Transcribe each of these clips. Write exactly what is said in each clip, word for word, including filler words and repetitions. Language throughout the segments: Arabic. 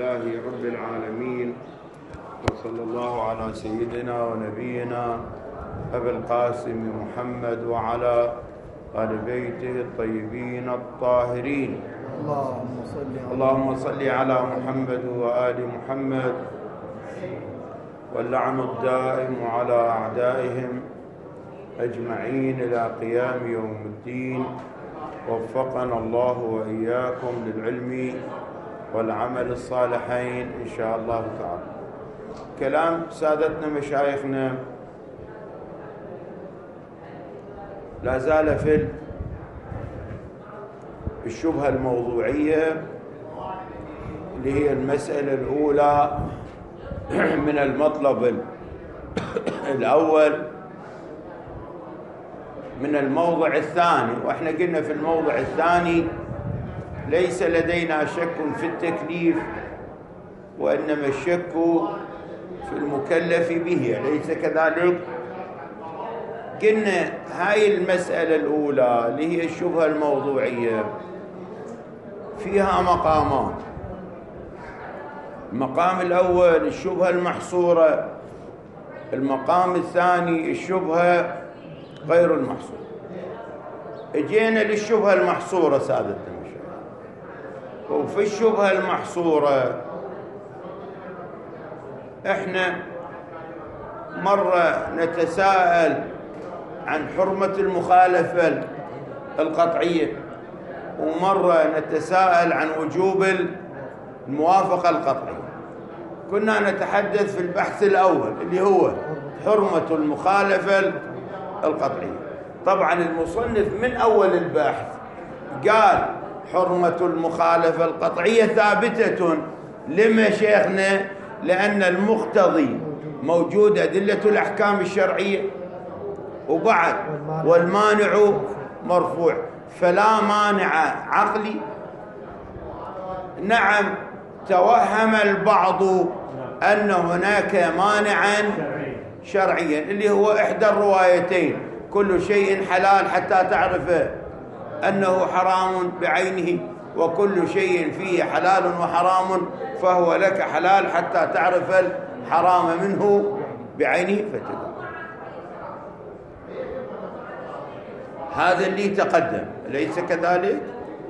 لله رب العالمين، وصلى الله على سيدنا ونبينا أبي القاسم محمد وعلى آل بيته الطيبين الطاهرين. اللهم صل اللهم صل على محمد وآل محمد، واللعن الدائم على أعدائهم أجمعين إلى قيام يوم الدين. وفقنا الله وإياكم للعلم والعمل الصالحين إن شاء الله تعالى. كلام سادتنا مشايخنا لا زال في الشبهة الموضوعية اللي هي المسألة الأولى من المطلب الأول من الموضع الثاني. وإحنا قلنا في الموضع الثاني ليس لدينا شك في التكليف، وإنما الشك في المكلف به، أليس كذلك؟ قلنا هاي المسألة الأولى اللي هي الشبهة الموضوعية فيها مقامات. المقام الأول الشبهة المحصورة، المقام الثاني الشبهة غير المحصورة. اجينا للشبهة المحصورة سادتنا المشايخ. وفي الشبهة المحصورة احنا مرة نتساءل عن حرمة المخالفة القطعية، ومرة نتساءل عن وجوب الموافقة القطعية. كنا نتحدث في البحث الأول اللي هو حرمة المخالفة القطعية. طبعا المصنف من أول البحث قال حرمة المخالفة القطعية ثابتة. لما شيخنا؟ لأن المقتضي موجود أدلة الأحكام الشرعية، وبعد والمانع مرفوع، فلا مانع عقلي. نعم توهم البعض أن هناك مانعا شرعيا اللي هو إحدى الروايتين: كل شيء حلال حتى تعرف أنه حرام بعينه، وكل شيء فيه حلال وحرام فهو لك حلال حتى تعرف الحرام منه بعينه فتدع. هذا اللي تقدم، أليس كذلك؟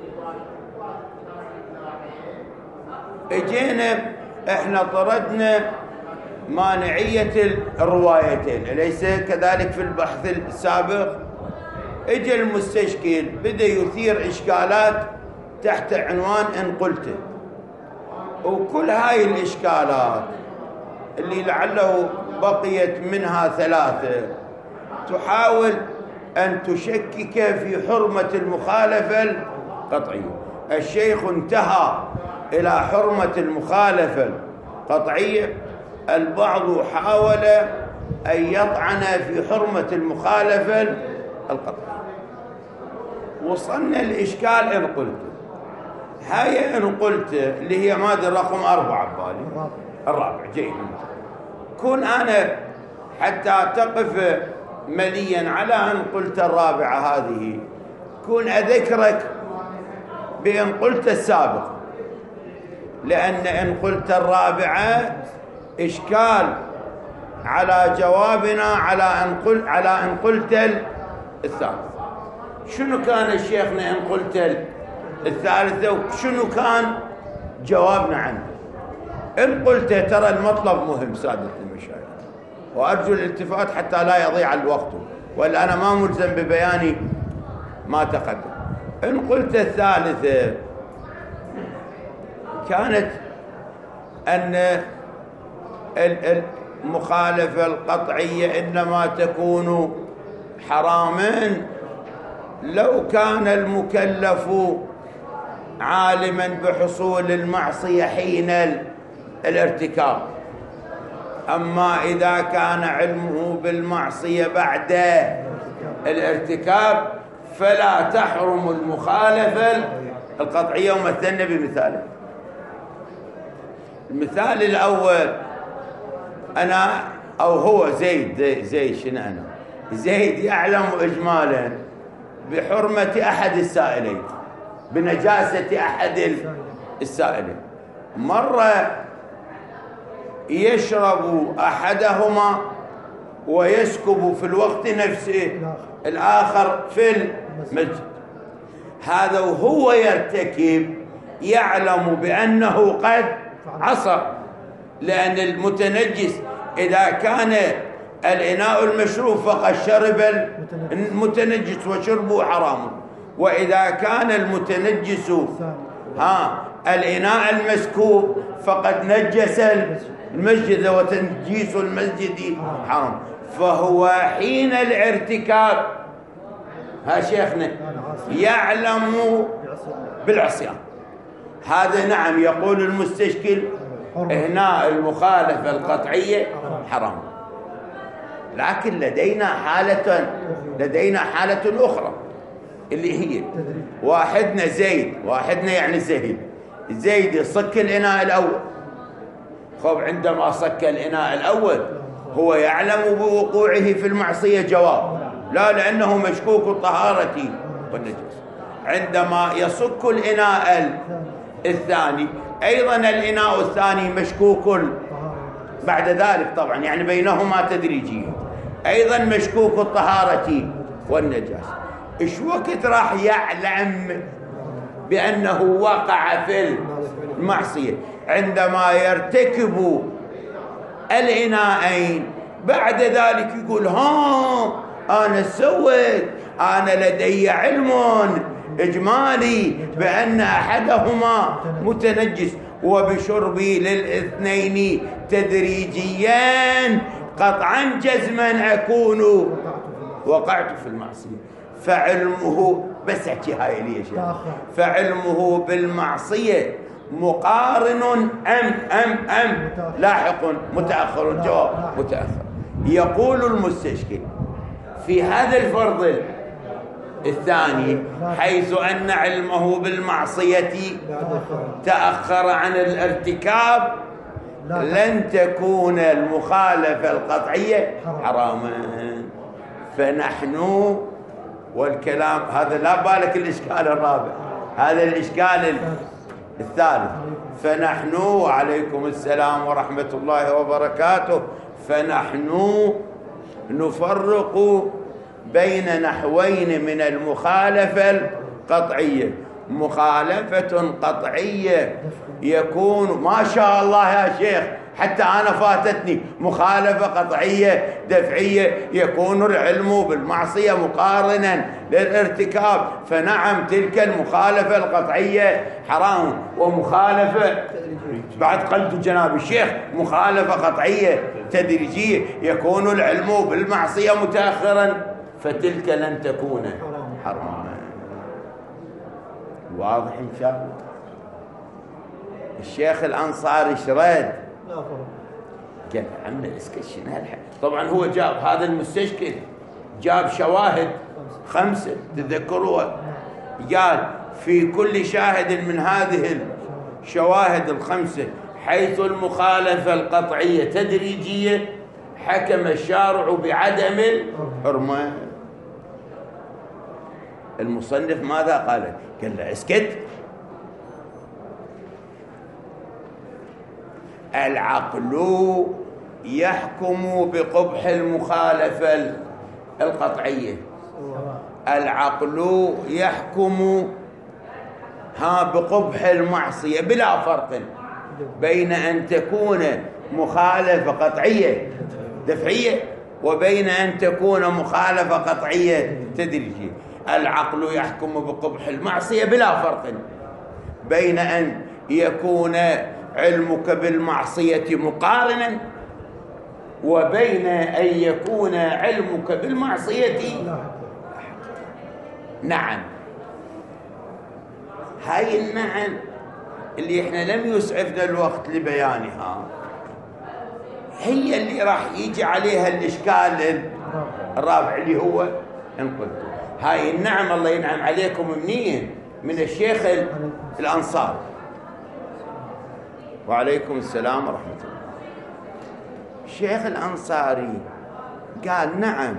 اجينا احنا طردنا مانعية الروايتين، أليس كذلك؟ في البحث السابق اجى المستشكل بدأ يثير إشكالات تحت عنوان إن قلت، وكل هاي الإشكالات اللي لعله بقيت منها ثلاثة تحاول أن تشكك في حرمة المخالفة القطعية. الشيخ انتهى إلى حرمة المخالفة القطعية، البعض حاول أن يطعن في حرمة المخالفة القطعية. وصلنا الإشكال إن قلت. هاي إن قلت اللي هي مادة رقم أربعة ببالي، الرابع. جيد. كون أنا حتى تقف مليا على أن قلت الرابعة هذه، كون أذكرك بأن قلت السابق، لأن إن قلت الرابعة إشكال على جوابنا على أن قل على أن قلت الثالث. شنو كان الشيخنا إن قلت الثالثة، وشنو كان جوابنا عنه؟ إن قلت ترى المطلب مهم سادة المشايخ، وأرجو الالتفات حتى لا يضيع الوقت، ولا أنا ما ملزم ببياني ما تقدم. إن قلت الثالثة كانت أن المخالفة القطعية إنما تكون حراما لو كان المكلف عالما بحصول المعصية حين الارتكاب، أما إذا كان علمه بالمعصية بعد الارتكاب فلا تحرم المخالفة القطعية. ومثلنا بمثال. المثال الأول أنا أو هو زيد زيد شنو أنا زيد يعلم إجمالا بحرمة أحد السائلين، بنجاسة أحد السائلين، مرة يشرب أحدهما ويسكب في الوقت نفسه الآخر في المسجد، هذا وهو يرتكب يعلم بأنه قد عصى، لأن المتنجس إذا كان الإناء المشروب فقد شرب المتنجس وشربه حرام، وإذا كان المتنجس ها الإناء المسكوب فقد نجس المسجد وتنجيس المسجد حرام. فهو حين الارتكاب ها شيخنا يعلم بالعصيان، هذا نعم يقول المستشكل هنا المخالفة القطعية حرام. لكن لدينا حالة لدينا حالة أخرى اللي هي واحدنا زيد، واحدنا يعني زهيد، زيد يصك الإناء الأول، خب عندما صك الإناء الأول هو يعلم بوقوعه في المعصية جواب، لا لأنه مشكوك الطهارة والنجس. عندما يصك الإناء الثاني أيضا الإناء الثاني مشكوك بعد ذلك طبعا، يعني بينهما تدريجية، أيضا مشكوك الطهارة والنجاسة. إيش وقت راح يعلم بأنه وقع في المعصية؟ عندما يرتكب الإناءين بعد ذلك يقول ها أنا سويت، أنا لدي علم إجمالي بأن أحدهما متنجس، وبشربي للاثنين تدريجيا قطعا جزما أكون وقعت في المعصية. فعلمه بس احكي هاي لي يا شيخ، فعلمه بالمعصية مقارن أم أم أم لاحق متأخر؟ الجواب متأخر. يقول المستشكل في هذا الفرض الثاني حيث أن علمه بالمعصية تأخر عن الارتكاب لن تكون المخالفة القطعية حراما. فنحن والكلام هذا لا بالك الإشكال الرابع، هذا الإشكال الثالث. فنحن وعليكم السلام ورحمة الله وبركاته، فنحن نفرق بين نحوين من المخالفة القطعية. مخالفة قطعية يكون ما شاء الله يا شيخ حتى أنا فاتتني مخالفة قطعية دفعية، يكون العلم بالمعصية مقارنا للارتكاب، فنعم تلك المخالفة القطعية حرام. ومخالفة بعد قلت جناب الشيخ مخالفة قطعية تدريجية يكون العلم بالمعصية متأخرا، فتلك لن تكون حراما. واضح إن شاء الله؟ الشيخ الأنصاري شرد قال عم اسكت شنو هالحق. طبعا هو جاب هذا المستشكل جاب شواهد خمسة تذكروها، قال في كل شاهد من هذه الشواهد الخمسة حيث المخالفة القطعية تدريجية حكم الشارع بعدم الحرمة. المصنف ماذا قال؟ قال له اسكت، العقل يحكم بقبح المخالفة القطعية، العقل يحكم ها بقبح المعصية بلا فرق بين أن تكون مخالفة قطعية دفعية وبين أن تكون مخالفة قطعية تدريجية. العقل يحكم بقبح المعصية بلا فرق بين أن يكون علمك بالمعصية مقارنا وبين أن يكون علمك بالمعصية. نعم، هاي النعم اللي احنا لم يسعفنا الوقت لبيانها هي اللي راح يجي عليها الإشكال الرابع اللي هو إن قلت هاي النعم الله ينعم عليكم منين؟ من الشيخ الأنصار. وعليكم السلام ورحمة الله. الشيخ الأنصاري قال نعم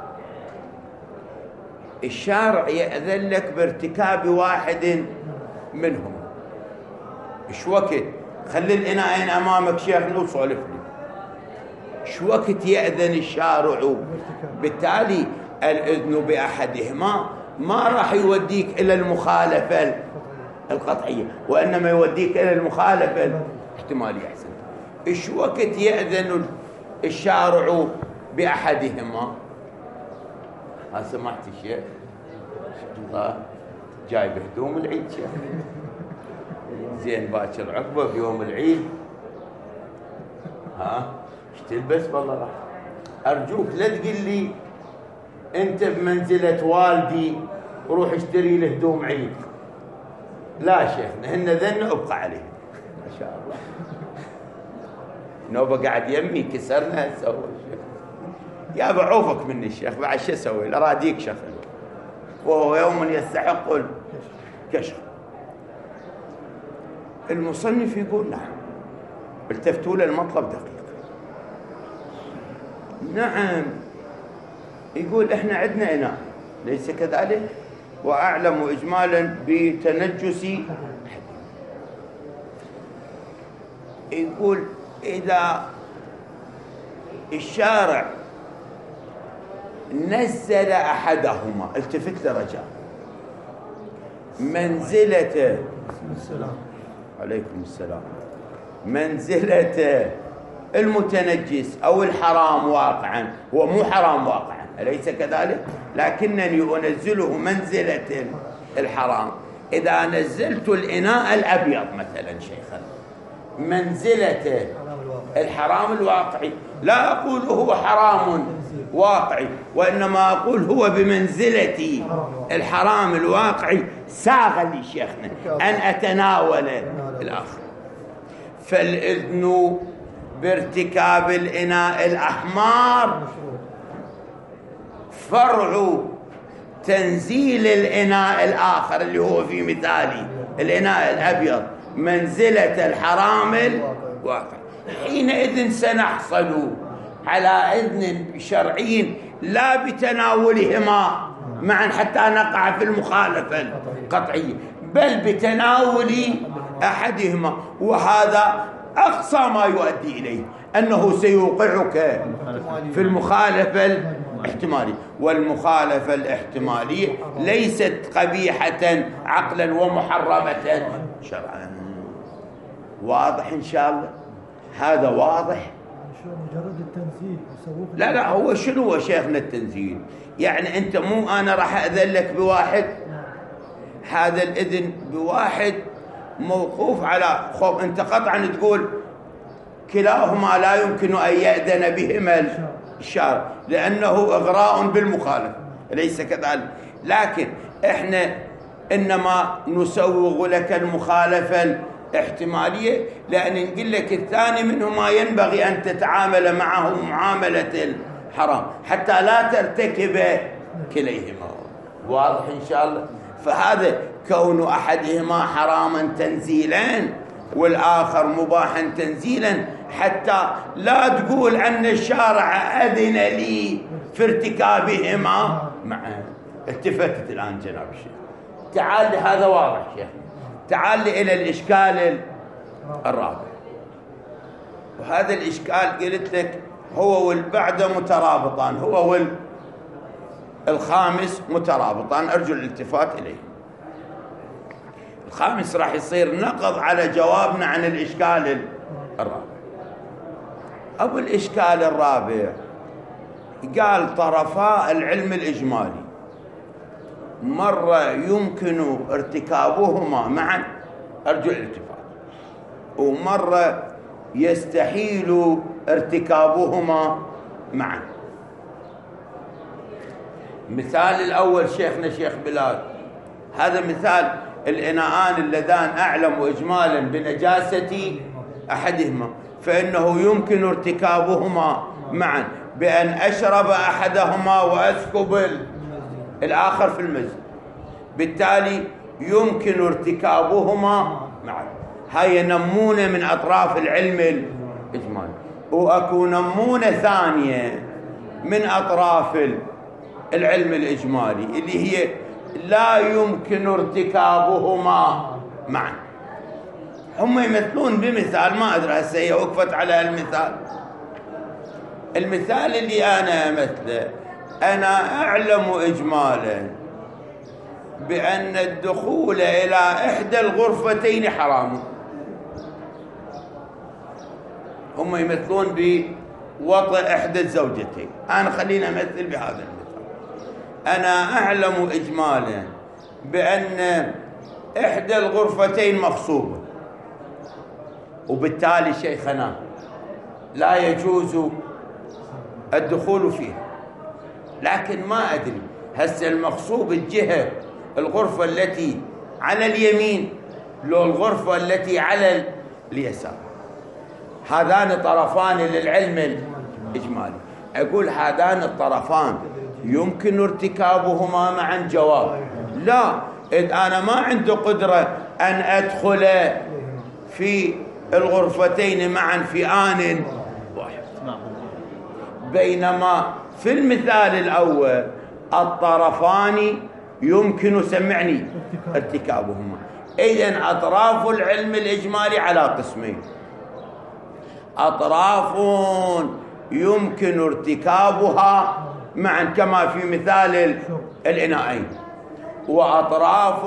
الشارع يأذن لك بارتكاب واحد منهم. إيش وقت؟ خلي الإناءين أمامك شيخنا وصولف لي. شو وقت يأذن الشارع؟ بالتالي الإذن بأحدهما ما راح يوديك إلى المخالفة القطعية، وإنما يوديك إلى المخالفة الاحتمالية. أحسن. إيش وقت يأذن الشارع بأحدهما؟ ها سمعت الشيخ الله جايب هدوم العيد شيخ زين باكر عقبه بيوم العيد، ها ايش تلبس؟ والله راح ارجوك لا تقول لي انت بمنزله والدي وروح اشتري له هدوم عيد. لا شيخنا هن ذن ابقى عليه ما شاء الله. نوبه قاعد يمي كسرنا سوى الشيخ. يا بعوفك مني الشيخ بعد شو اسوي؟ اراديك شغل وهو يوم يستحق الكشف. المصنف يقول نعم التفتوا للمطلب دقيق. نعم يقول احنا عندنا اناء ليس كذلك، واعلم اجمالا بتنجس. يقول اذا الشارع نزل احدهما، التفت لرجاء، منزلة السلام عليكم السلام، منزلة المتنجس أو الحرام واقعا، هو مو حرام واقعا أليس كذلك؟ لكنني أنزله منزلة الحرام. إذا نزلت الإناء الأبيض مثلا شيخا منزلة الحرام الواقعي، لا أقول هو حرام واقعي، وإنما أقول هو بمنزلة الحرام الواقعي، ساغ لي شيخنا أن أتناول الآخر. فالإذن بارتكاب الإناء الأحمر فرع تنزيل الإناء الآخر اللي هو في مثالي الإناء الأبيض منزلة الحرام الواقعي. حينئذ سنحصل على إذن شرعي لا بتناولهما معا حتى نقع في المخالفة القطعية، بل بتناول أحدهما، وهذا أقصى ما يؤدي إليه أنه سيوقعك في المخالفة الاحتمالية. والمخالفة الاحتمالية ليست قبيحة عقلا ومحرمة شرعا. واضح إن شاء الله؟ هذا واضح؟ مجرد التنزيل. لا لا هو شنو هو شيخنا التنزيل؟ يعني أنت مو أنا راح أذن لك بواحد، هذا الإذن بواحد موقوف على خوف. أنت قطعا تقول كلاهما لا يمكن أن يأذن بهما الشارع لأنه إغراء بالمخالفة ليس كذلك، لكن إحنا إنما نسوغ لك المخالفة الاحتمالية لأن نقول لك الثاني منهما ينبغي أن تتعامل معه معاملة الحرام حتى لا ترتكب كليهما. واضح إن شاء الله؟ فهذا كون أحدهما حراما تنزيلا والآخر مباحا تنزيلا حتى لا تقول أن الشارع أذن لي في ارتكابهما معا. التفتت الآن جناب الشيخ، تعال هذا واضح شيخ، تعال إلى الإشكال الرابع. وهذا الإشكال قلت لك هو والبعد مترابطان، هو والخامس مترابطان، أرجو الالتفات إليه. الخامس راح يصير نقض على جوابنا عن الإشكال الرابع. أبو الإشكال الرابع قال طرفا العلم الإجمالي مرة يمكن ارتكابهما معا، أرجو الالتفات، ومرة يستحيل ارتكابهما معا. مثال الأول شيخنا شيخ بلال، هذا مثال الإناءان اللذان أعلم إجمالا بنجاسة أحدهما، فإنه يمكن ارتكابهما معا بأن أشرب أحدهما وأسكب الآخر في المسجد، بالتالي يمكن ارتكابهما معا. هاي نمونة من أطراف العلم الإجمالي. وأكو نمونة ثانية من أطراف العلم الإجمالي اللي هي لا يمكن ارتكابهما معا. هم يمثلون بمثال، ما أدري هسه هي وقفت على المثال. المثال اللي أنا أمثله، أنا أعلم إجمالا بأن الدخول إلى إحدى الغرفتين حرام. هم يمثلون بوطئ إحدى الزوجتين، أنا خلينا أمثل بهذا المثال. أنا أعلم إجمالا بأن إحدى الغرفتين مغصوبة، وبالتالي شيخنا لا يجوز الدخول فيها، لكن ما أدري هسه المغصوب الجهة الغرفة التي على اليمين لو الغرفة التي على اليسار. هذان طرفان للعلم الإجمالي. أقول هذان الطرفان يمكن ارتكابهما معا؟ جواب لا. إذ أنا ما عندي قدرة أن أدخل في الغرفتين معا في آن واحد، بينما في المثال الأول الطرفان يمكن سمعني ارتكابهما. إذن أطراف العلم الإجمالي على قسمين: أطراف يمكن ارتكابها معا كما في مثال الإناءين، وأطراف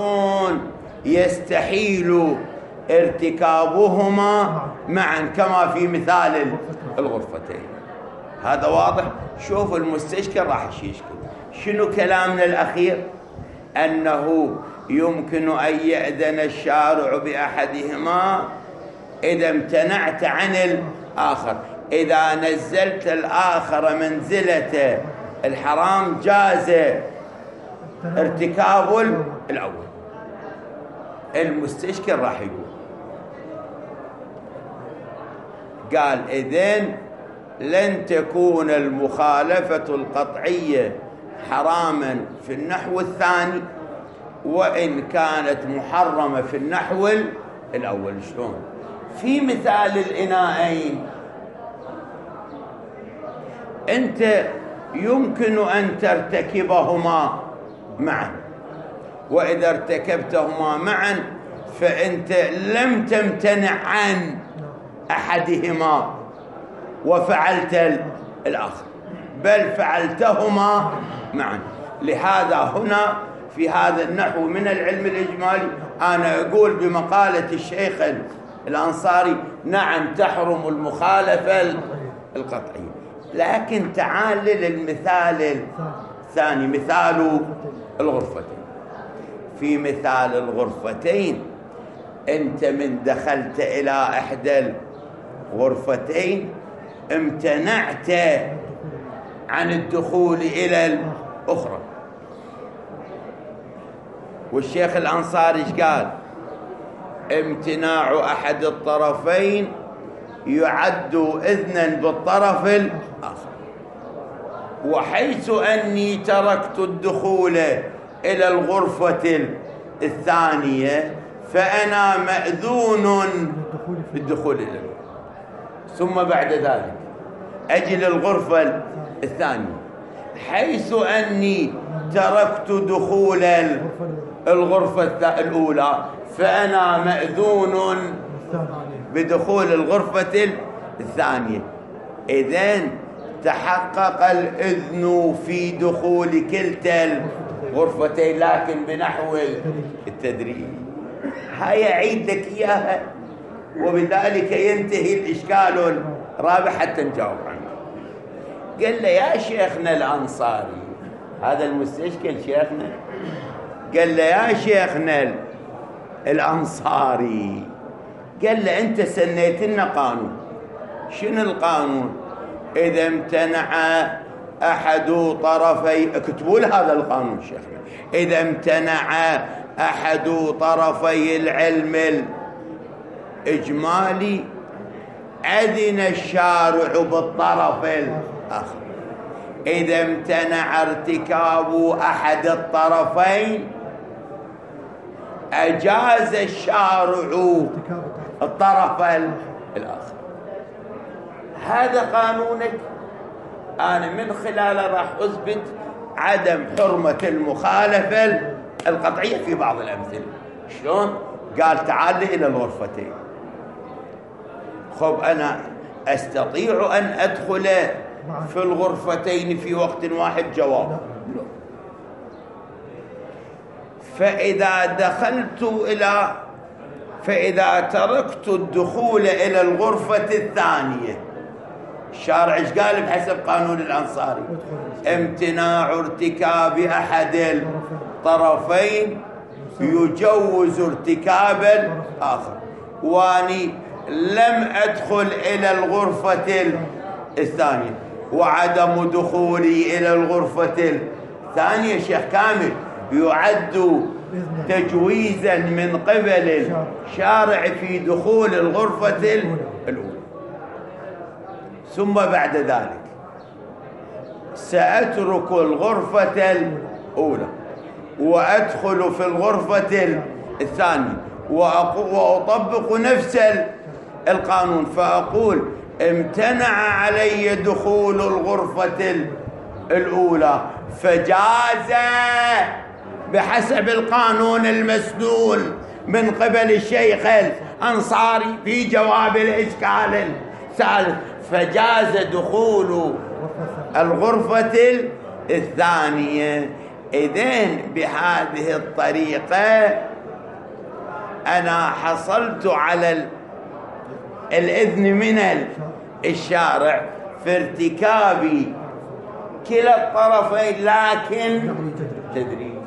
يستحيل ارتكابهما معا كما في مثال الغرفتين. هذا واضح؟ شوف المستشكل راح يشكل شنو كلامنا الأخير؟ أنه يمكن أن يأذن الشارع بأحدهما إذا امتنعت عن الآخر. إذا نزلت الآخر منزلة الحرام جاز ارتكاب الأول. المستشكل راح يقول قال إذن لن تكون المخالفة القطعية حراما في النحو الثاني وإن كانت محرمة في النحو الأول. شلون؟ في مثال الإناءين أنت يمكن أن ترتكبهما معا، وإذا ارتكبتهما معا فأنت لم تمتنع عن أحدهما وفعلت الآخر، بل فعلتهما معا. لهذا هنا في هذا النحو من العلم الإجمالي أنا أقول بمقالة الشيخ الأنصاري نعم تحرم المخالفة القطعية. لكن تعال للمثال الثاني، مثال الغرفتين. في مثال الغرفتين أنت من دخلت إلى إحدى الغرفتين امتنعت عن الدخول إلى الأخرى. والشيخ الأنصاري ايش قال؟ امتناع أحد الطرفين يعد إذنا بالطرف الآخر، وحيث أني تركت الدخول إلى الغرفة الثانية فأنا مأذون بالدخول إلى الغرفة. ثم بعد ذلك أجل الغرفة الثانية، حيث أني تركت دخول الغرفة الأولى فأنا مأذون بدخول الغرفة الثانية. إذن تحقق الإذن في دخول كلتا الغرفتين لكن بنحو التدريج. هاي أعيد لك إياها وبذلك ينتهي الإشكال الرابع حتى نجاوب عنه. قال له يا شيخنا الأنصاري، هذا المستشكل شيخنا، قال له يا شيخنا الأنصاري، قال له أنت سنيت لنا قانون. شنو القانون؟ إذا امتنع أحد طرفي، اكتبوا له هذا القانون شيخنا، إذا امتنع أحد طرفي العلم الإجمالي أذن الشارع بالطرف الآخر. إذا امتنع ارتكاب أحد الطرفين أجاز الشارع الطرف الآخر. هذا قانونك. أنا من خلاله راح أثبت عدم حرمة المخالفة القطعية في بعض الأمثلة. شلون؟ قال تعال إلى الغرفتين، خب أنا أستطيع أن أدخل في الغرفتين في وقت واحد؟ جواب لا. فإذا دخلت إلى فإذا تركت الدخول إلى الغرفة الثانية، الشارع ايش قال بحسب قانون الأنصاري؟ امتناع ارتكاب أحد الطرفين يجوز ارتكاب الآخر، واني لم أدخل إلى الغرفة الثانية، وعدم دخولي إلى الغرفة الثانية شيخ كامل يعد تجويزا من قبل الشارع في دخول الغرفة الأولى. ثم بعد ذلك سأترك الغرفة الأولى وأدخل في الغرفة الثانية وأطبق نفس القانون، فأقول امتنع علي دخول الغرفة الأولى فجاز بحسب القانون المسنون من قبل الشيخ الأنصاري في جواب الإشكال الثالث، فجاز دخول الغرفة الثانية. إذن بهذه الطريقة أنا حصلت على الإذن من الشارع في ارتكاب كلا الطرفين لكن تدريجا.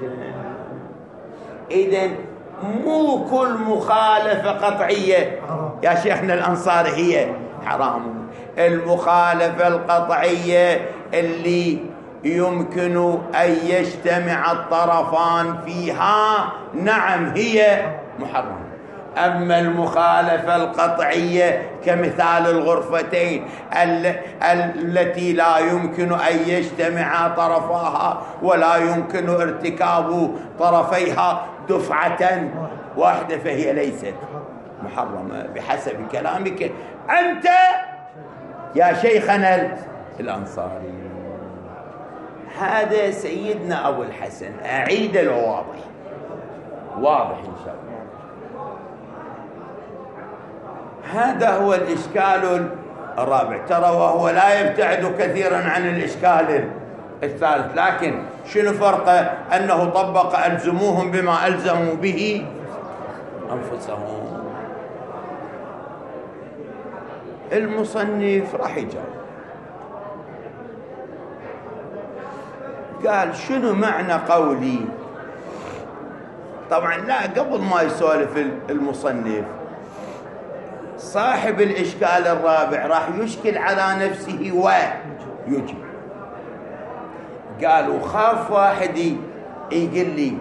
إذن مو كل مخالفة قطعية يا شيخنا الأنصاري هي حرام. المخالفة القطعية اللي يمكن أن يجتمع الطرفان فيها نعم هي محرمة. أما المخالفة القطعية كمثال الغرفتين التي لا يمكن أن يجتمع طرفاها ولا يمكن ارتكاب طرفيها دفعة واحدة فهي ليست محرمة بحسب كلامك أنت يا شيخنا الأنصاري. هذا سيدنا أبو الحسن، أعيد الواضح واضح إن شاء الله. هذا هو الإشكال الرابع، ترى وهو لا يبتعد كثيرا عن الإشكال الثالث، لكن شنو فرقه؟ أنه طبق ألزموهم بما ألزموا به أنفسهم. المصنف راح يجاوب، قال شنو معنى قولي؟ طبعا لا، قبل ما يسولف المصنف صاحب الإشكال الرابع راح يشكل على نفسه ويجيب. قالوا خاف واحد يقول لي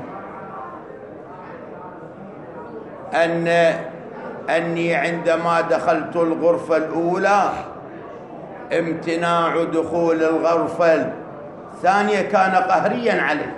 أن أني عندما دخلت الغرفة الأولى امتناع دخول الغرفة الثانية كان قهريا عليه،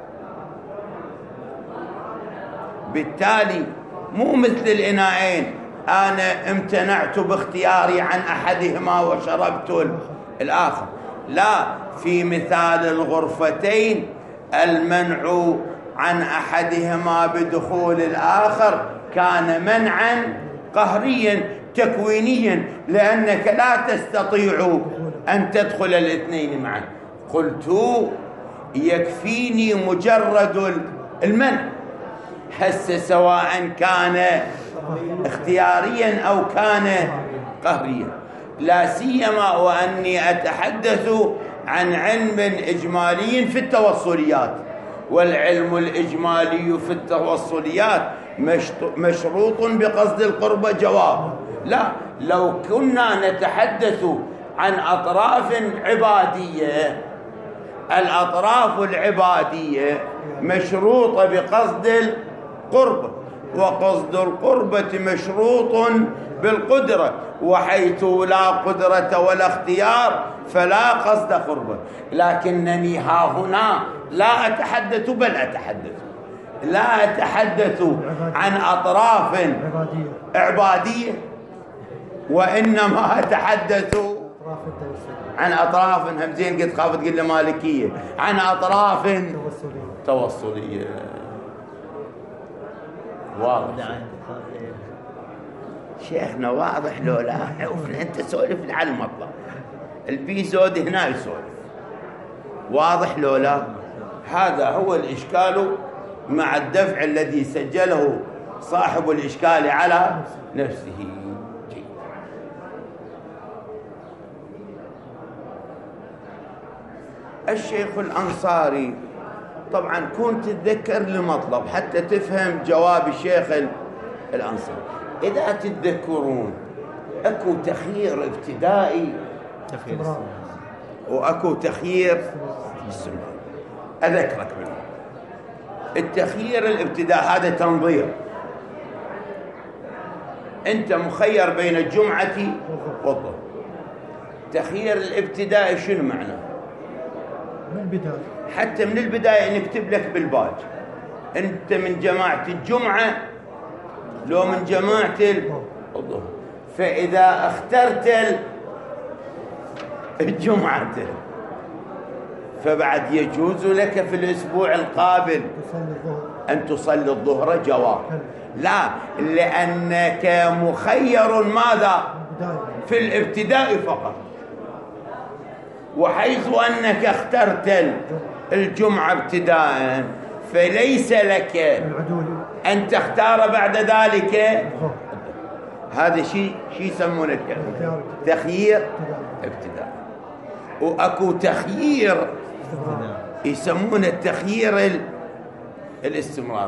بالتالي مو مثل الإناءين أنا امتنعت باختياري عن أحدهما وشربت الآخر. لا، في مثال الغرفتين المنع عن أحدهما بدخول الآخر كان منعا قهريا تكوينيا، لأنك لا تستطيع أن تدخل الاثنين معا. قلت يكفيني مجرد المنع، هسه سواء كان اختياريا أو كان قهريا، لا سيما وأني أتحدث عن علم إجمالي في التوصليات، والعلم الإجمالي في التوصليات مشروط بقصد القربة. جواب لا، لو كنا نتحدث عن أطراف عبادية، الأطراف العبادية مشروطة بقصد القربة، وقصد القربة مشروط بالقدرة، وحيث لا قدرة ولا اختيار فلا قصد قربة. لكنني ها هنا لا أتحدث بل أتحدث لا أتحدث عن أطراف عبادية، وإنما أتحدث عن أطراف همزين قد خافت تقول لي مالكية، عن أطراف توصلية. واضح شيخنا واضح لو لا؟ أنت سولف لي على المطلب، البيزود هنا يسولف. واضح لو لا؟ هذا هو الإشكال مع الدفع الذي سجله صاحب الإشكال على نفسه. جيد. الشيخ الأنصاري طبعا كنت تتذكر المطلب حتى تفهم جواب الشيخ الأنصاري. إذا تتذكرون أكو تخيير ابتدائي وأكو تخيير استمرار. أذكرك منه. التخيير الابتداء هذا تنظير، أنت مخير بين الجمعة والظهر. تخيير الابتداء شنو معناه؟ من البداية، حتى من البداية نكتب لك بالباج أنت من جماعة الجمعة لو من جماعة الظهر. فإذا اخترت الجمعة فبعد يجوز لك في الأسبوع القابل أن تصلي الظهر جواب. لا، لأنك مخير ماذا؟ في الابتداء فقط. وحيث أنك اخترت الجمعة ابتداء فليس لك أن تختار بعد ذلك. هذا شيء شيء يسمونه تخيير ابتداء. وأكو تخيير يسمونه التخيير الاستمرار.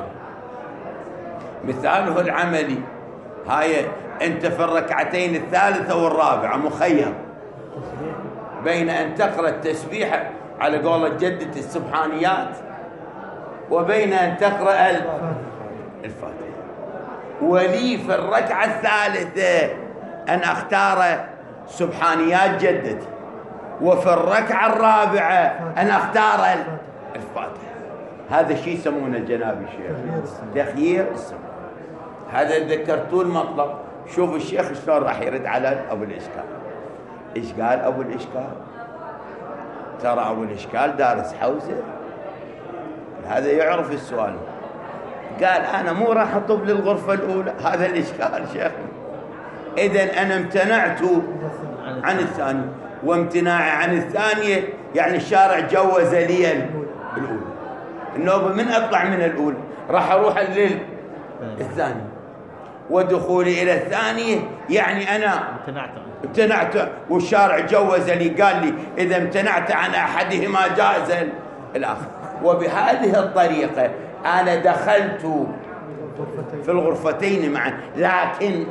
مثاله العملي، هاي أنت في الركعتين الثالثة والرابعة مخير بين أن تقرأ التسبيح على قولة جدة السبحانيات وبين أن تقرأ الفاتحة. ولي في الركعة الثالثة أن أختار سبحانيات جدتي، وفي الركعة الرابعة أن أختار الفاتحة. هذا الشيء يسمونه جناب الشيخ تخيير السماء. هذا ذكرتوا المطلب. شوف الشيخ شلون راح يرد على أبو الإشكال. إيش قال أبو الإشكال؟ ترى أبو الإشكال دارس حوزة، هذا يعرف السؤال. قال أنا مو راح أطب للغرفة الأولى. هذا الإشكال شيخنا. إذن أنا امتنعت عن الثانية، وامتناعي عن الثانية يعني الشارع جوز لي الأولى. النوبة من أطلع من الأولى راح أروح الليل الثانية، ودخولي إلى الثانية يعني أنا امتنعت والشارع جوز لي. قال لي إذا امتنعت عن أحدهما جاز الآخر. وبهذه الطريقة أنا دخلت في الغرفتين معا. لكن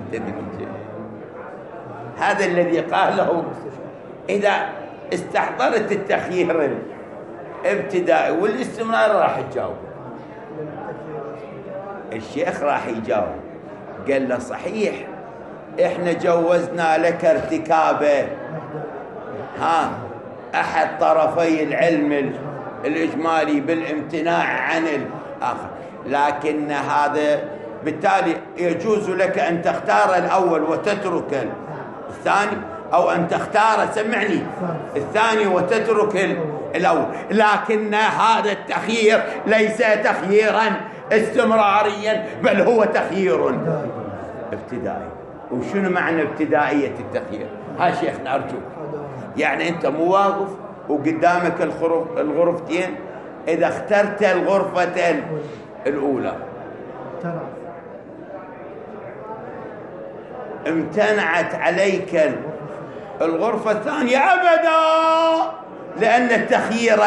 هذا الذي قاله إذا استحضرت التخيير الابتدائي والاستمرار راح تجاوب. الشيخ راح يجاوب. قال له صحيح احنا جوزنا لك ارتكابه ها احد طرفي العلم الاجمالي بالامتناع عن الاخر، لكن هذا بالتالي يجوز لك ان تختار الاول وتترك الثاني، او ان تختار سمعني الثاني وتترك الاول. لكن هذا التخيير ليس تخييرا استمراريا بل هو تخيير ابتدائي. وشنو معنى ابتدائية التخيير؟ ها شيخنا أرجوك، يعني أنت مو واقف وقدامك الغرف الغرفتين، إذا اخترت الغرفة الأولى امتنعت عليك الغرفة الثانية أبدا، لأن التخيير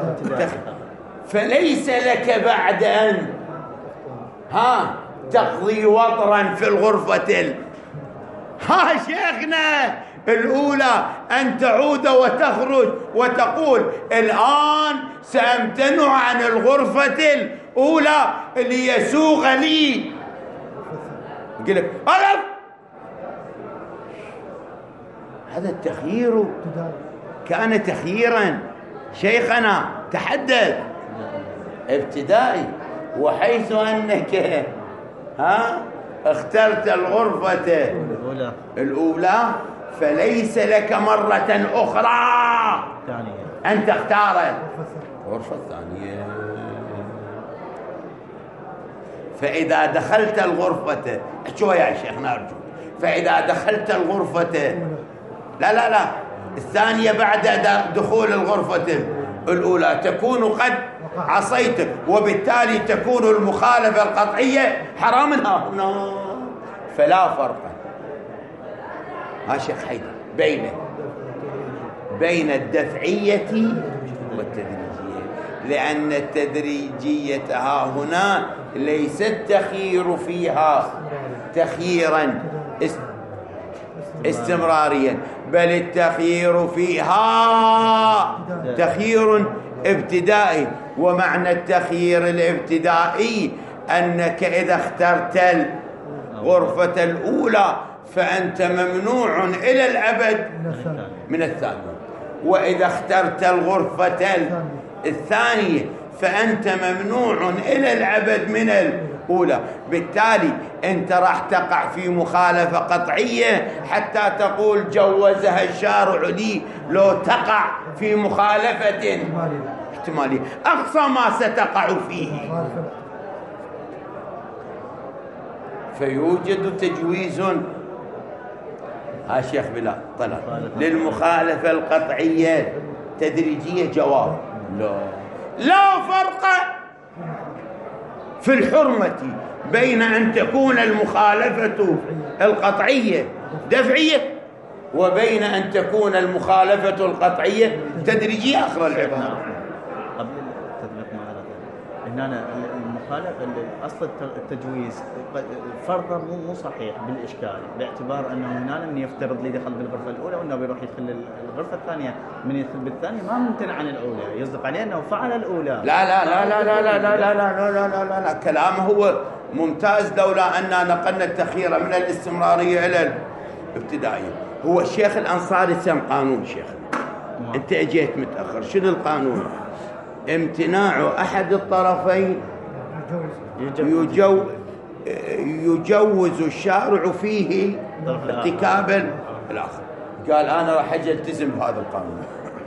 فليس لك بعد أن ها تقضي وطرا في الغرفة ال... ها شيخنا الأولى أن تعود وتخرج وتقول الآن سأمتنع عن الغرفة الأولى ليسوغ لي. يقول لك هذا التخيير كان تخييرا شيخنا تحدث ابتدائي. وحيث أنك ها اخترت الغرفة الأولى, الأولى فليس لك مرة أخرى أن تختار الغرفة الثانية. فإذا دخلت الغرفة شوية يا شيخنا أرجو، فإذا دخلت الغرفة لا لا لا الثانية بعد دخول الغرفة الأولى تكون قد عصيت، وبالتالي تكون المخالفة القطعية حرام هنا. فلا فرق ها شيخ حيدر بين بين الدفعية والتدريجية، لأن التدريجية ها هنا ليس التخيير فيها تخييرا استمراريا، بل التخيير فيها تخيير ابتدائي. ومعنى التخيير الابتدائي أنك إذا اخترت الغرفة الأولى فأنت ممنوع إلى الأبد من الثانية، وإذا اخترت الغرفة الثانية فأنت ممنوع إلى الأبد من الأولى. بالتالي أنت راح تقع في مخالفة قطعية حتى تقول جوزها الشارع لي، لو تقع في مخالفة احتمالية أقصى ما ستقع فيه. فيوجد تجويز ها شيخ بلال طلع للمخالفة القطعية تدريجية. جواب لا لا فرق في الحرمة بين أن تكون المخالفة القطعية دفعية وبين أن تكون المخالفة القطعية تدريجية. آخر العبارة قبل التطبيق مع هنا المخالفة أصل التجويز فرضا مو مو صحيح بالإشكال، باعتبار أنه هنا من يفترض لي دخل بالغرفة الأولى وأنه بيروح يدخل الغرفة الثانية، من يدخل بالثانية ما ممتنع عن الأولى، يصدق عليه أنه فعل الأولى. لا لا لا لا لا لا لا لا لا لا لا لا لا كلامه هو ممتاز، لولا أننا نقلنا التخيير من الاستمرارية إلى الابتدائية. هو الشيخ الأنصاري سم قانون شيخنا، أنت أجيت متأخر. شنو القانون؟ امتناع أحد الطرفين يجو يجوز الشارع فيه ارتكاب الآخر. قال أنا راح أجي التزم بهذا القانون.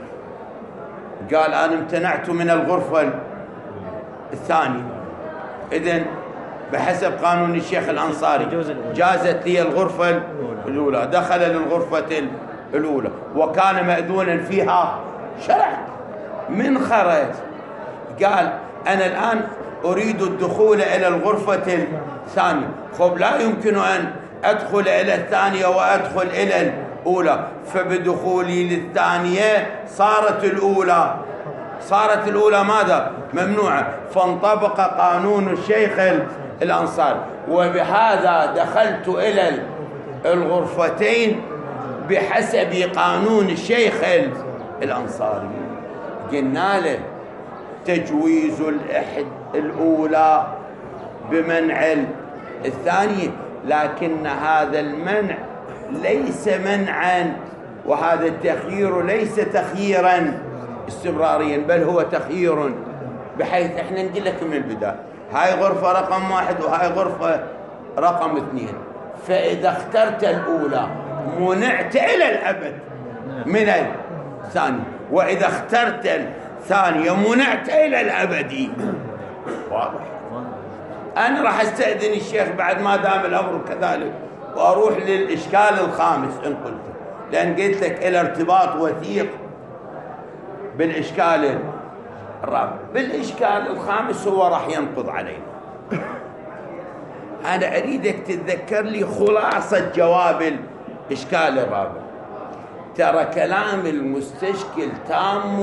قال أنا امتنعت من الغرفة الثانية، إذن بحسب قانون الشيخ الأنصاري جازت لي الغرفة الأولى، دخل للغرفة الأولى وكان مأذونا فيها شرعا. من خرج قال أنا الآن أريد الدخول إلى الغرفة الثانية، خب لا يمكن أن أدخل إلى الثانية وأدخل إلى الأولى، فبدخولي للثانية صارت الأولى صارت الأولى ماذا؟ ممنوعة. فانطبق قانون الشيخ الأنصاري، وبهذا دخلت إلى الغرفتين بحسب قانون الشيخ الأنصاري. قلنا له تجويز الإحد الأولى بمنع الثانية، لكن هذا المنع ليس منعا، وهذا التخيير ليس تخييرا استمراريا، بل هو تخيير بحيث احنا نقول لك من البداية هاي غرفة رقم واحد وهاي غرفة رقم اثنين، فإذا اخترت الأولى منعت إلى الأبد من الثانية، وإذا اخترت الثانية منعت إلى الأبد. واضح؟ أنا راح أستأذن الشيخ بعد ما دام الأمر كذلك وأروح للإشكال الخامس إن قلت، لأن قلت لك إلى ارتباط وثيق بالإشكال الرابع. بالإشكال الخامس هو راح ينقض علينا. أنا أريدك تتذكر لي خلاصة جواب الإشكال الرابع. ترى كلام المستشكل تام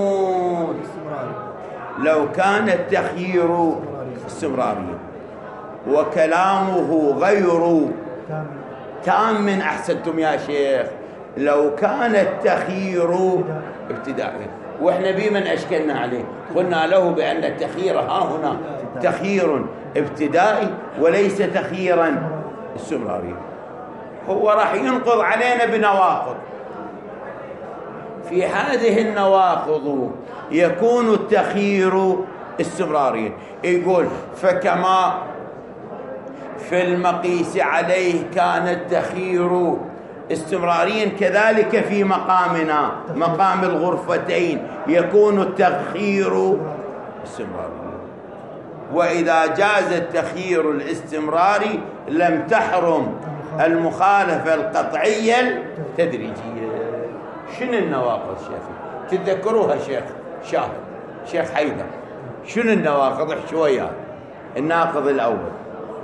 لو كان التخيير استمراريا، وكلامه غير تام من أحسنتم يا شيخ لو كان التخيير ابتدائيا. وإحنا بمن أشكلنا عليه قلنا له بأن التخيير ها هنا تخيير ابتدائي وليس تخييرا استمراريا. هو راح ينقض علينا بنواقض، في هذه النواقض يكون التخيير استمراريا. يقول فكما في المقيس عليه كان التخيير استمراريا كذلك في مقامنا مقام الغرفتين يكون التخيير استمراريا. وإذا جاز التخيير الاستمراري لم تحرم المخالفة القطعية التدريجية. شنو النواقض شيخ؟ تتذكروها شيخ شاهد شيخ حيدر؟ شنو النواقض؟ احكوا وياه. الناقض الأول: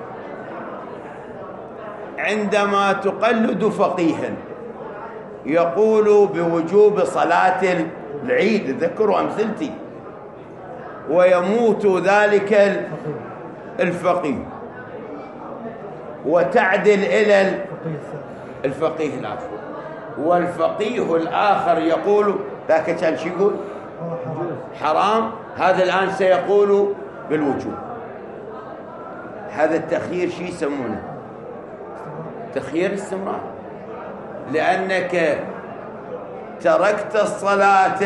عندما تقلد فقيها يقول بوجوب صلاة العيد، ذكروا أمثلتي، ويموت ذلك الفقيه وتعدل إلى الفقيه الآخر، والفقيه الآخر يقول ذاك كان شو يقول؟ حرام. هذا الآن سيقول بالوجوب. هذا التخيير شو يسمونه؟ تخيير استمرار، لأنك تركت الصلاة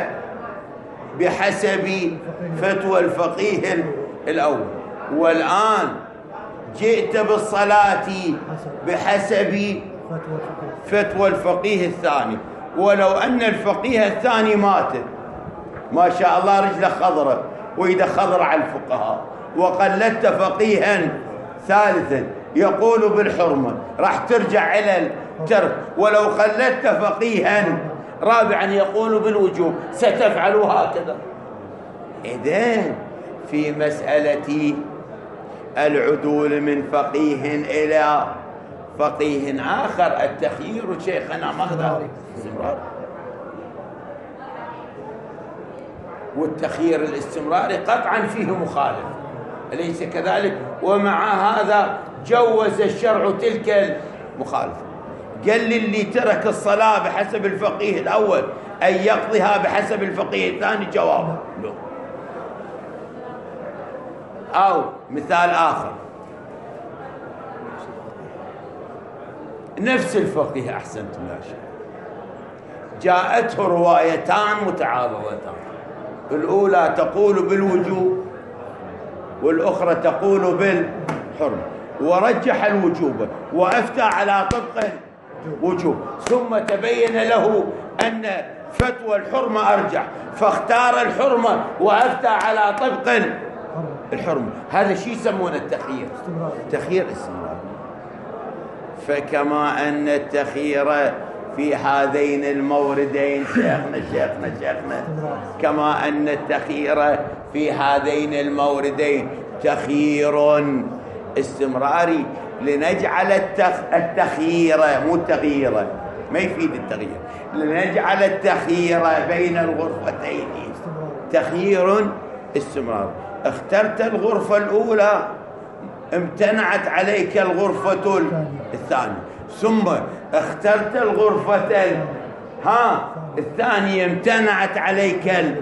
بحسب فتوى الفقيه الأول، والآن جئت بالصلاة بحسب فتوى الفقيه الثاني. ولو أن الفقيه الثاني مات ما شاء الله رجله خضرة وإذا خضر على الفقهاء، وقلدت فقيها ثالثا يقول بالحرمة، راح ترجع إلى الترك. ولو قلدت فقيها رابعا يقول بالوجوب ستفعل هكذا. إذن في مسألة العدول من فقيه إلى فقيه آخر التخيير شيخنا ماذا؟ استمرار. والتخيير الاستمراري قطعا فيه مخالف، أليس كذلك؟ ومع هذا جوز الشرع تلك المخالفة. قال للي ترك الصلاة بحسب الفقيه الأول أن يقضيها بحسب الفقيه الثاني جواب لا. أو مثال آخر: نفس الفقيه أحسنتم يا شيخ جاءته روايتان متعارضتان، الأولى تقول بالوجوب والأخرى تقول بالحرمة، ورجح الوجوب وأفتى على طبق وجوب، ثم تبين له أن فتوى الحرمة أرجح فاختار الحرمة وأفتى على طبق الحرمة. هذا شيء يسمونه التخيير، تخيير استمرار. فكما أن التخيير في هذين الموردين شيخنا شيخنا شيخنا كما أن التخيير في هذين الموردين تخيير استمراري، لنجعل التخ... التخيير مو التغيير، ما يفيد التغيير، لنجعل التخيير بين الغرفتين تخيير استمرار. اخترت الغرفة الأولى امتنعت عليك الغرفة الثانية، ثم اخترت الغرفة ها الثانية امتنعت عليك ال...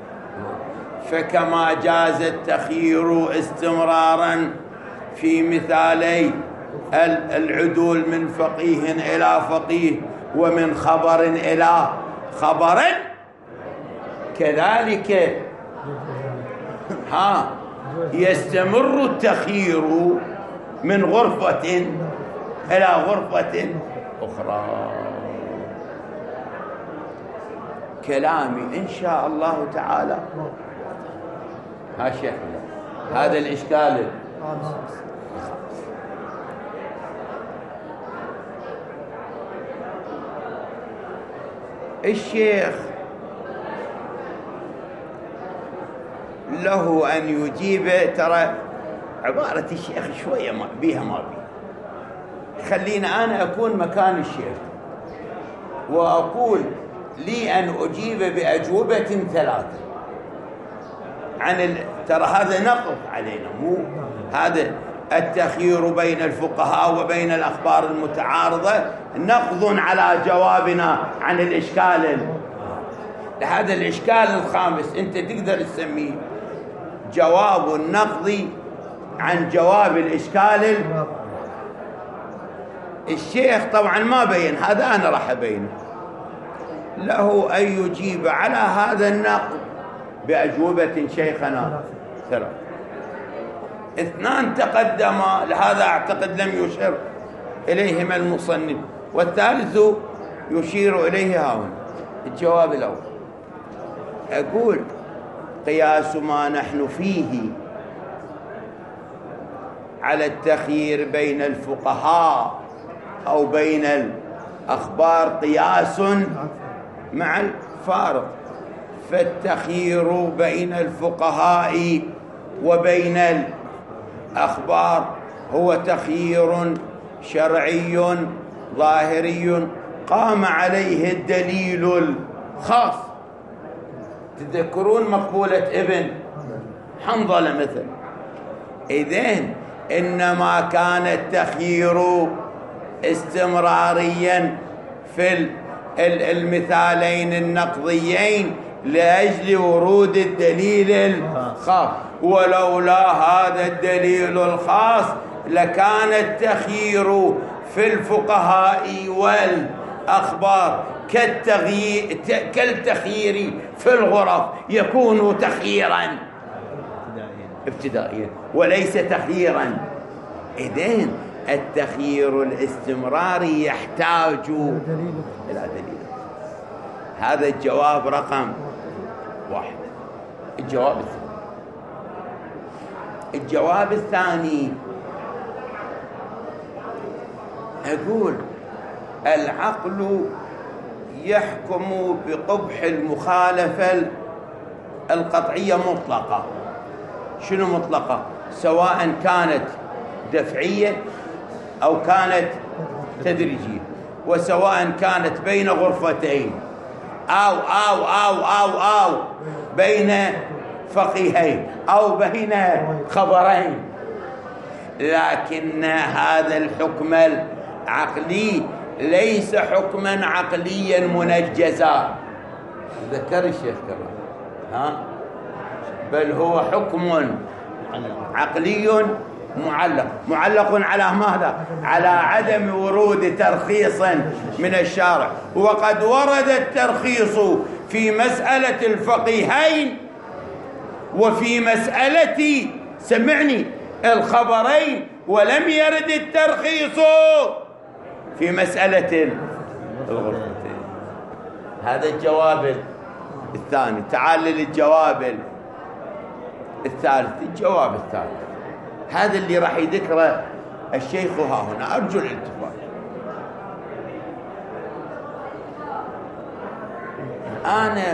فكما جاز التخيير استمرارا في مثالي العدول من فقيه إلى فقيه ومن خبر إلى خبر، كذلك ها يستمر التخيير من غرفة إلى غرفة أخرى. كلامي إن شاء الله تعالى ها شيخ هذا الإشكال. الشيخ له أن يجيب، ترى عبارة الشيخ شوية ما بيها ما بيها، خلينا أنا أكون مكان الشيخ وأقول لي أن أجيب بأجوبة ثلاثة عن ال... ترى هذا نقض علينا، مو هذا التخيير بين الفقهاء وبين الأخبار المتعارضة نقض على جوابنا عن الإشكال. هذا الإشكال الخامس أنت تقدر تسميه جواب النقض عن جواب الإشكال. الشيخ طبعا ما بين هذا، أنا راح أبينه، له أن يجيب على هذا النقض بأجوبة شيخنا ثلاث. اثنان تقدما، لهذا أعتقد لم يشر إليهما المصنف، والثالث يشير إليه هاون. الجواب الأول أقول قياس ما نحن فيه على التخيير بين الفقهاء أو بين الأخبار قياس مع الفارق، فالتخيير بين الفقهاء وبين الأخبار هو تخيير شرعي ظاهري قام عليه الدليل الخاص. تذكرون مقولة ابن حنظلة مثل؟ إذن إنما كان التخيير استمراريا في المثالين النقضيين لأجل ورود الدليل الخاص، ولولا هذا الدليل الخاص لكان التخيير في الفقهاء والأخبار كالتخيير في الغرف، يكون تخييرا ابتدائيا وليس تخييرا. إذن التخيير الاستمراري يحتاج إلى دليل. هذا الجواب رقم واحد. الجواب الثاني الجواب الثاني أقول العقل يحكم بقبح المخالفة القطعية مطلقة. شنو مطلقة؟ سواء كانت دفعية أو كانت تدريجية، وسواء كانت بين غرفتين أو أو أو أو أو بين فقيهين أو بين خبرين. لكن هذا الحكم العقلي ليس حكما عقليا منجزا، ذكر الشيخ كرم، ها؟ بل هو حكم عقلي معلق. معلق على ماذا؟ على عدم ورود ترخيص من الشارع، وقد ورد الترخيص في مسألة الفقيهين وفي مسألة سمعني الخبرين، ولم يرد الترخيص في مسألة الغرفتين. هذا الجواب الثاني. تعال للجواب الثالث. الجواب الثالث هذا اللي راح يذكره الشيخ ها هنا، أرجو الالتفات. أنا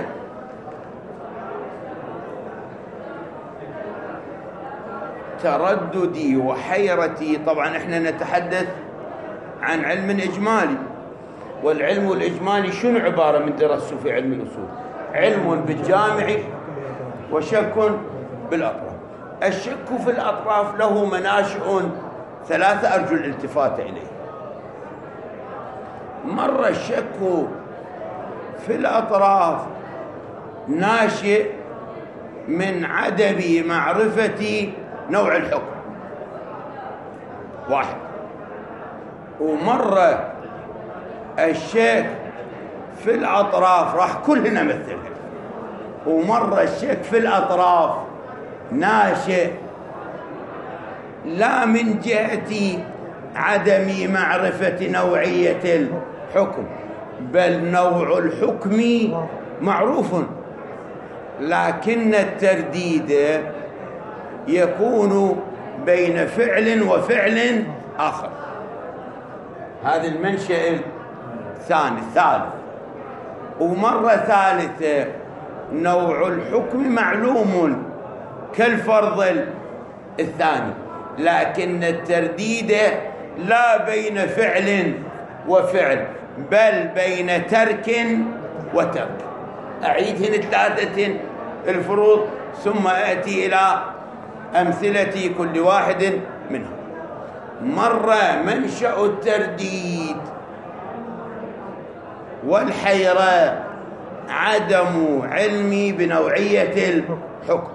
ترددي وحيرتي، طبعا احنا نتحدث عن علم إجمالي، والعلم الإجمالي شنو عبارة من درسه في علم الأصول؟ علم بالجامع وشك بالأطراف. الشك في الأطراف له مناشئ ثلاثة أرجو الالتفات إليه. مرة الشك في الأطراف ناشئ من عدم معرفة نوع الحكم، واحد. ومرة الشك في الأطراف راح كلنا نمثلها، ومرة الشك في الأطراف ناشئ لا من جهة عدم معرفة نوعية الحكم، بل نوع الحكم معروف، لكن الترديد يكون بين فعل وفعل آخر. هذا المنشأ الثاني الثالث. ومرة ثالثة نوع الحكم معلوم كالفرض الثاني، لكن الترديد لا بين فعل وفعل، بل بين ترك وترك. أعيد هنا ثلاثة الفروض ثم أتي إلى أمثلة كل واحد منهم. مرة منشأ الترديد والحيرة عدم علمي بنوعية الحكم،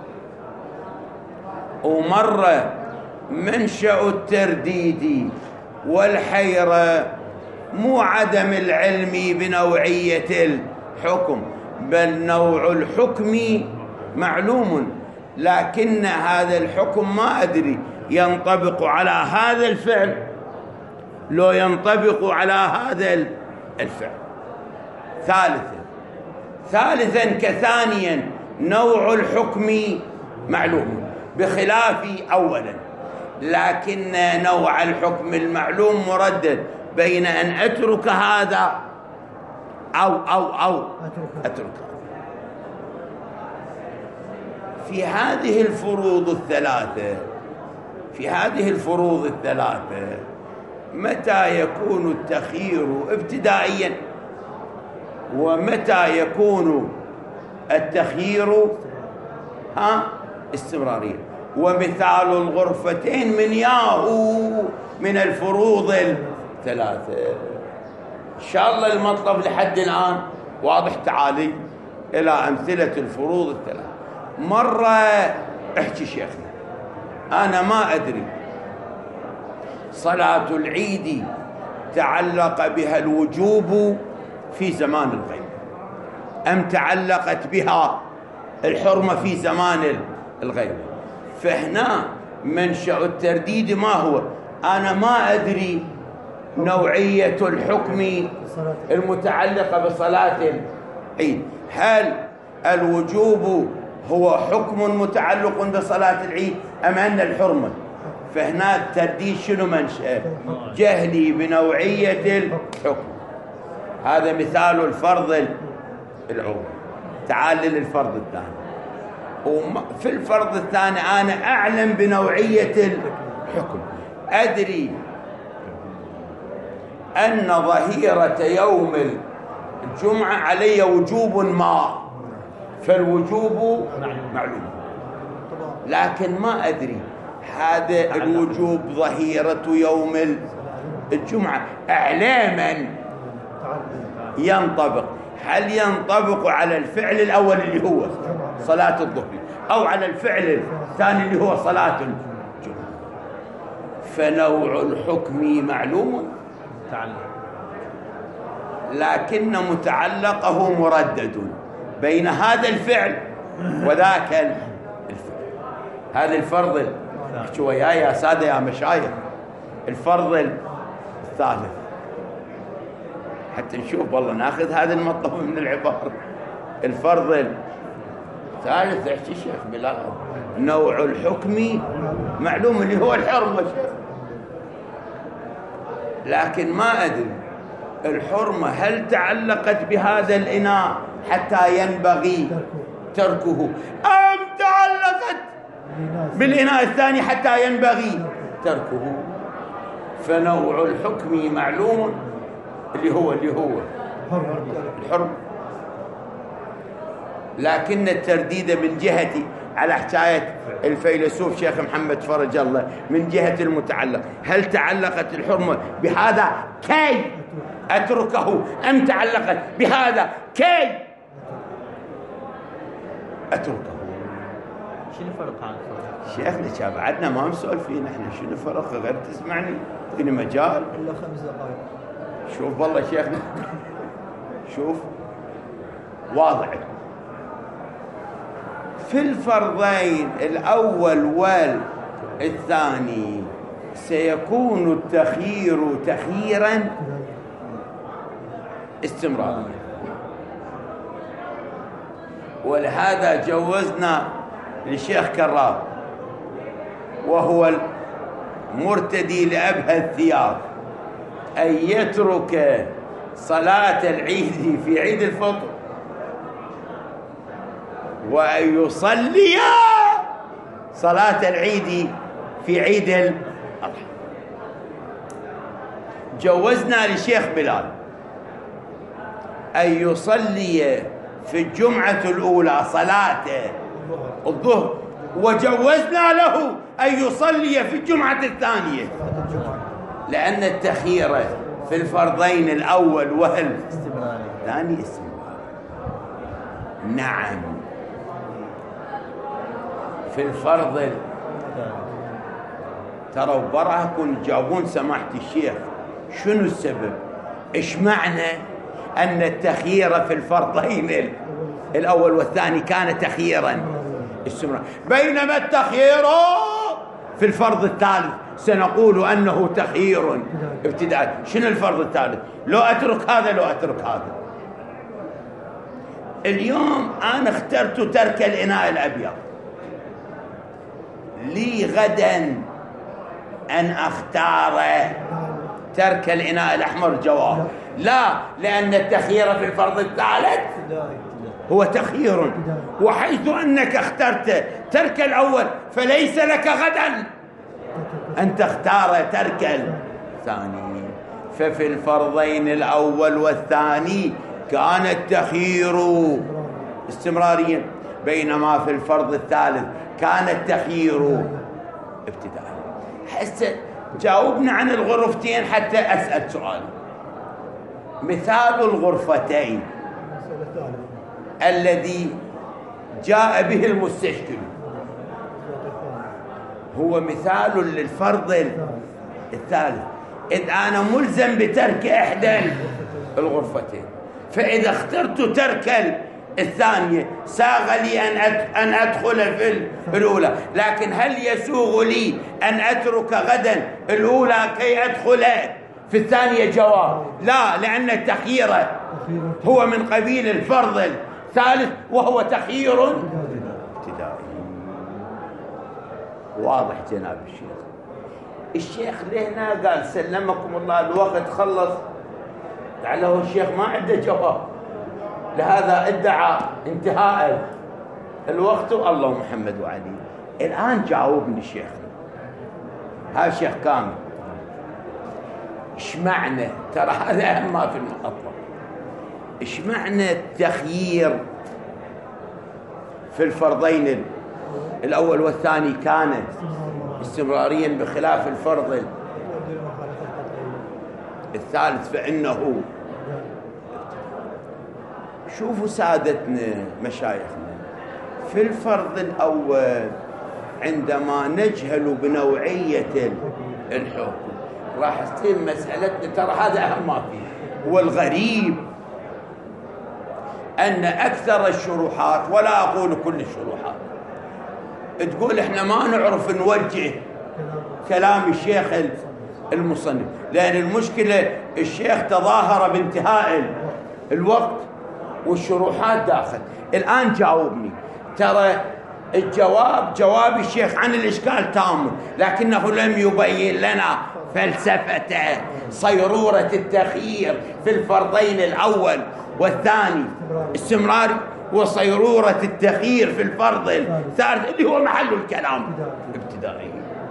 ومرة منشأ الترديد والحيرة مو عدم العلم بنوعية الحكم، بل نوع الحكم معلوم، لكن هذا الحكم ما أدري ينطبق على هذا الفعل لو ينطبق على هذا الفعل. ثالثا ثالثا كثانيا نوع الحكم معلوم، بخلاف أولا. لكن نوع الحكم المعلوم مردد بين أن أترك هذا أو أو أو أترك هذا. في هذه الفروض الثلاثة في هذه الفروض الثلاثة متى يكون التخيير ابتدائيا ومتى يكون التخيير ها استمراريا؟ ومثال الغرفتين من ياهو من الفروض الثلاثة. إن شاء الله المطلب لحد الآن واضح. تعالي إلى أمثلة الفروض الثلاثة. مرة احكي شيخنا أنا ما أدري صلاة العيد تعلق بها الوجوب في زمان الغيب أم تعلقت بها الحرمة في زمان الغيب. فهنا منشأ الترديد ما هو؟ أنا ما أدري نوعية الحكم المتعلقة بصلاة العيد، هل الوجوب هو حكم متعلق بصلاة العيد أم أن الحرمة؟ فهنا الترديد شنو منشأ؟ جهلي بنوعية الحكم. هذا مثال الفرض الأول. تعال للفرض الثاني. وفي الفرض الثاني أنا أعلم بنوعية الحكم، أدري أن ظهيرة يوم الجمعة علي وجوب ما، فالوجوب معلوم، لكن ما أدري هذا الوجوب ظهيرة يوم الجمعة أعلاما ينطبق، هل ينطبق على الفعل الأول اللي هو صلاة الظهر أو على الفعل الثاني اللي هو صلاة الجمعة؟ فنوع الحكم معلوم لكن متعلقه مردد بين هذا الفعل وذاك الفعل. هذا الفرض احكوا وياي يا سادة يا مشايخ. الفرض الثالث حتى نشوف والله ناخذ هذا المطلب من العبارة. الفرض الثالث احكي شيخ بلال. نوع الحكم معلوم اللي هو الحرمة شيخ، لكن ما أدري الحرمة هل تعلقت بهذا الإناء حتى ينبغي تركه أم تعلقت بالإناء الثاني حتى ينبغي تركه. فنوع الحكم معلوم اللي هو اللي هو الحرمة، لكن الترديد من جهة على حكاية الفيلسوف شيخ محمد فرج الله من جهة المتعلق، هل تعلقت الحرمة بهذا كي أتركه أم تعلقت بهذا كي أتركه؟ شنو الفرق عن الفرق؟ شيخنا شاب عدنا ما مسولفين احنا شنو الفرق غير تسمعني اعطيني مجال. إلا خمس دقائق. شوف والله شيخنا شوف واضح في الفرضين الأول والثاني سيكون التخيير تخييرا استمراريا، ولهذا جوزنا للشيخ كرار وهو المرتدي لأبهى الثياب أن يترك صلاة العيد في عيد الفطر وأن يصلي صلاة العيد في عيد الأضحى. جوزنا للشيخ بلال أن يصلي في الجمعة الأولى صلاة الظهر، وجوزنا له أن يصلي في الجمعة الثانية، لأن التخيير في الفرضين الأول والثاني استمرار. نعم في الفرض ترى براكم تجاوبون سماحة الشيخ شنو السبب؟ إيش معنى أن التخيير في الفرضين الأول والثاني كان تخييرا استمرار، بينما التخيير في الفرض الثالث سنقول أنه تخيير ابتداء. شنو الفرض الثالث؟ لو أترك هذا لو أترك هذا. اليوم أنا اخترت ترك الإناء الأبيض، لي غدا أن أختار ترك الإناء الأحمر جواب. لا، لأن التخيير في الفرض الثالث هو تخيير، وحيث أنك اخترت ترك الأول فليس لك غدا أن تختار ترك الثاني. ففي الفرضين الأول والثاني كان التخيير استمراريا، بينما في الفرض الثالث كان التخيير ابتداء. هسه جاوبنا عن الغرفتين حتى أسأل سؤال. مثال الغرفتين الذي جاء به المستشكل هو مثال للفرض الثالث، إذ أنا ملزم بترك إحدى الغرفتين، فإذا اخترت ترك الثانية ساغ لي أن أدخل في الأولى، لكن هل يسوغ لي أن أترك غدا الأولى كي أدخل في الثانية؟ جواب لا، لأن التخيير هو من قبيل الفرض الثالث وهو تخيير ابتدائي. واضح جناب الشيخ؟ الشيخ لهنا قال سلمكم الله الوقت خلص، لعله الشيخ ما عنده جواب، لهذا ادعى انتهاء الوقت. الله محمد وعلي. الآن جاوبني الشيخ، ها شيخ كامل، ايش معنى، ترى هذا أهم ما في المحطة، ايش معنى التخيير في الفرضين الأول والثاني كان استمراريا بخلاف الفرض الثالث فإنه؟ شوفوا سادتنا مشايخنا، في الفرض الأول عندما نجهل بنوعية الحكم راح تصير مسألتنا، ترى هذا أهم ما فيه. والغريب أن أكثر الشروحات، ولا أقول كل الشروحات، تقول إحنا ما نعرف نوجه كلام الشيخ المصنف، لأن المشكلة الشيخ تظاهر بانتهاء الوقت والشروحات داخل. الآن جاوبني، ترى الجواب جواب الشيخ عن الإشكال تام، لكنه لم يبين لنا فلسفة صيرورة التخيير في الفرضين الأول والثاني استمراري، وصيرورة التخيير في الفرض الثالث اللي هو محل الكلام ابتدائي.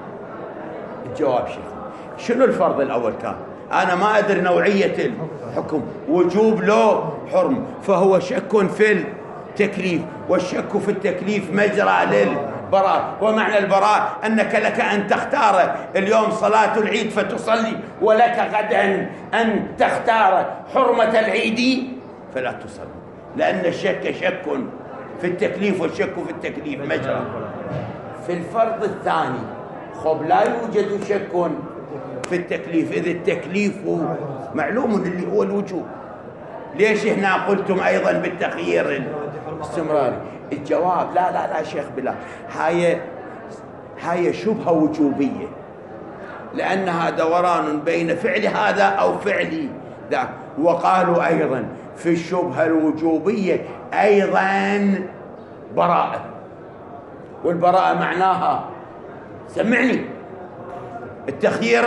الجواب شيخ، شنو الفرض الأول كان؟ أنا ما أدري نوعية الحكم، وجوب له حرم، فهو شك في التكليف، والشك في التكليف مجرى للبراء، ومعنى البراء أنك لك أن تختار اليوم صلاة العيد فتصلي، ولك غدا أن تختار حرمة العيد فلا تصلي، لأن الشك شك في التكليف، والشك في التكليف مجرى. في الفرض الثاني خب لا يوجد شك في التكليف، إذ التكليف معلوم اللي هو الوجوب. ليش هنا قلتم أيضا بالتخيير الاستمراري؟ الجواب لا لا لا شيخ بلال، هاي هاي شبهة وجوبية، لأنها دوران بين فعل هذا أو فعل ذاك. وقالوا أيضا في الشبهة الوجوبية أيضا براءة، والبراءة معناها سمعني التخيير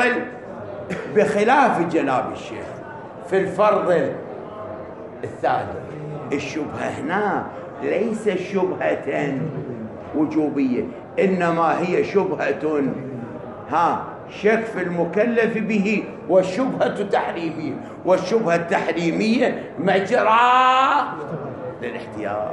بخلاف جناب الشيخ في الفرض الثالث. الشبهة هنا ليس شبهة وجوبية، إنما هي شبهة ها شك في المكلف به، والشبهة تحريمية، والشبهة التحريمية مجرى للاحتياط.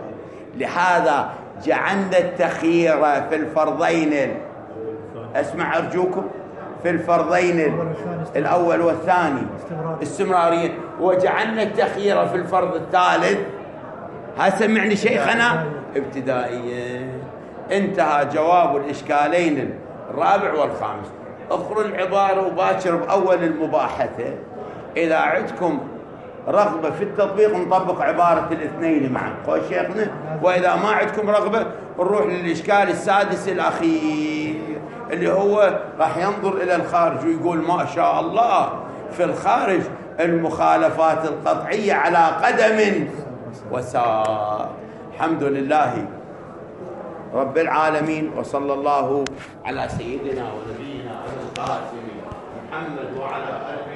لهذا جعلنا التخيير في الفرضين، اسمع أرجوكم، في الفرضين الأول والثاني استمراريا، وجعلنا التخيير في الفرض الثالث ها سمعني شيخنا ابتدائيا. انتهى جواب الإشكالين الرابع والخامس. اقروا العبارة وباشر بأول المباحثة. إذا عندكم رغبة في التطبيق نطبق عبارة الاثنين معا، خوش شيخنا. وإذا ما عندكم رغبة نروح للإشكال السادس الأخير اللي هو راح ينظر إلى الخارج ويقول ما شاء الله في الخارج المخالفات القطعية على قدم وساق. الحمد لله رب العالمين، وصلى الله على سيدنا ونبينا القاسم محمد وعلى آله